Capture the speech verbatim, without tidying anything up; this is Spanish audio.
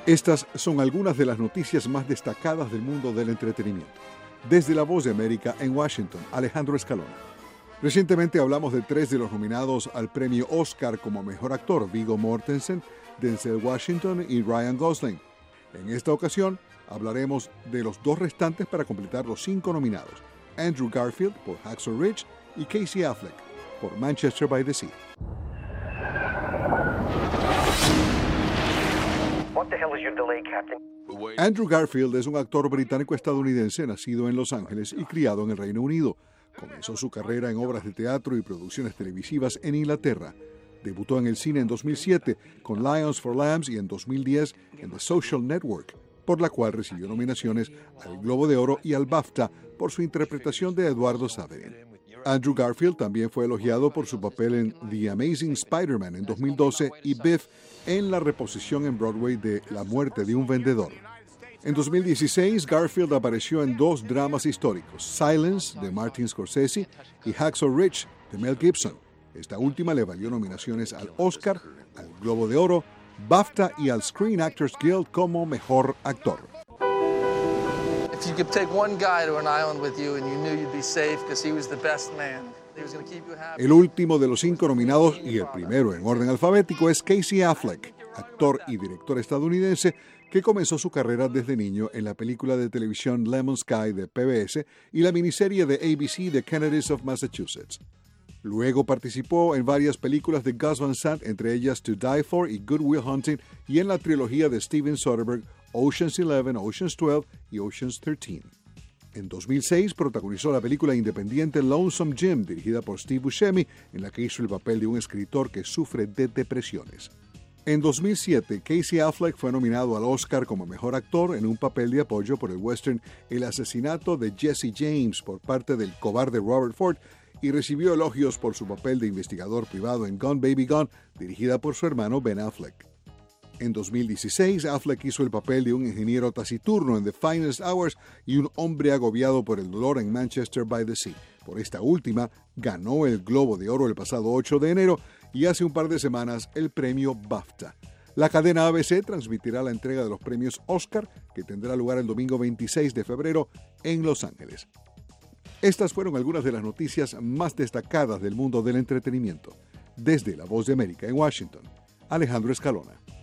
Estas son algunas de las noticias más destacadas del mundo del entretenimiento. Desde La Voz de América en Washington, Alejandro Escalona. Recientemente hablamos de tres de los nominados al premio Oscar como mejor actor: Viggo Mortensen, Denzel Washington y Ryan Gosling. En esta ocasión hablaremos de los dos restantes para completar los cinco nominados: Andrew Garfield por Hacksaw Ridge y Casey Affleck por Manchester by the Sea. What the hell is your delay, Captain? Andrew Garfield es un actor británico-estadounidense nacido en Los Ángeles y criado en el Reino Unido. Comenzó su carrera en obras de teatro y producciones televisivas en Inglaterra. Debutó en el cine en dos mil siete con Lions for Lambs y en dos mil diez en The Social Network, por la cual recibió nominaciones al Globo de Oro y al BAFTA por su interpretación de Eduardo Saverin. Andrew Garfield también fue elogiado por su papel en The Amazing Spider-Man en dos mil doce y Biff en la reposición en Broadway de La muerte de un vendedor. En dos mil dieciséis, Garfield apareció en dos dramas históricos: Silence, de Martin Scorsese, y Hacksaw Ridge, de Mel Gibson. Esta última le valió nominaciones al Oscar, al Globo de Oro, BAFTA y al Screen Actors Guild como mejor actor. If you could take one guy to an island with you and you knew you'd be safe because he was the best man, he was going to keep you happy. El último de los cinco nominados, y el primero en orden alfabético, es Casey Affleck, actor y director estadounidense que comenzó su carrera desde niño en la película de televisión Lemon Sky de P B S y la miniserie de A B C The Kennedys of Massachusetts. Luego participó en varias películas de Gus Van Sant, entre ellas To Die For y Good Will Hunting, y en la trilogía de Steven Soderbergh, Ocean's Eleven, Ocean's Twelve y Ocean's Thirteen. En dos mil seis protagonizó la película independiente Lonesome Jim, dirigida por Steve Buscemi, en la que hizo el papel de un escritor que sufre de depresiones. En dos mil siete, Casey Affleck fue nominado al Oscar como mejor actor en un papel de apoyo por el western El asesinato de Jesse James por parte del cobarde Robert Ford, y recibió elogios por su papel de investigador privado en Gone Baby Gone, dirigida por su hermano Ben Affleck. En dos mil dieciséis, Affleck hizo el papel de un ingeniero taciturno en The Finest Hours y un hombre agobiado por el dolor en Manchester by the Sea. Por esta última, ganó el Globo de Oro el pasado ocho de enero y hace un par de semanas el premio BAFTA. La cadena A B C transmitirá la entrega de los premios Oscar, que tendrá lugar el domingo veintiséis de febrero en Los Ángeles. Estas fueron algunas de las noticias más destacadas del mundo del entretenimiento. Desde La Voz de América en Washington, Alejandro Escalona.